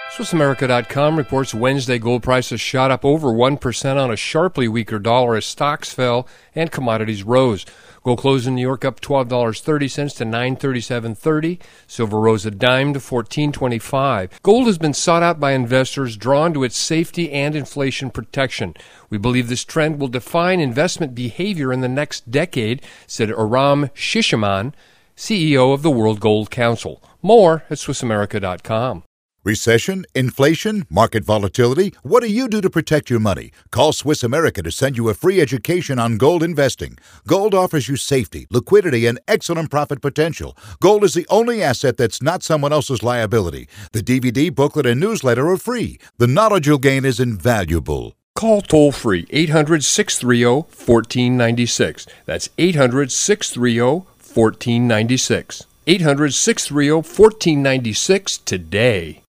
SwissAmerica.com reports Wednesday gold prices shot up over 1% on a sharply weaker dollar as stocks fell and commodities rose. Gold closed in New York up $12.30 to $937.30. Silver rose a dime to $14.25. Gold has been sought out by investors drawn to its safety and inflation protection. We believe this trend will define investment behavior in the next decade, said Aram Shishaman, CEO of the World Gold Council. More at SwissAmerica.com. Recession, inflation, market volatility. What do you do to protect your money? Call Swiss America to send you a free education on gold investing. Gold offers you safety, liquidity, and excellent profit potential. Gold is the only asset that's not someone else's liability. The DVD, booklet, and newsletter are free. The knowledge you'll gain is invaluable. Call toll-free 800-630-1496. That's 800-630-1496. 800-630-1496 today.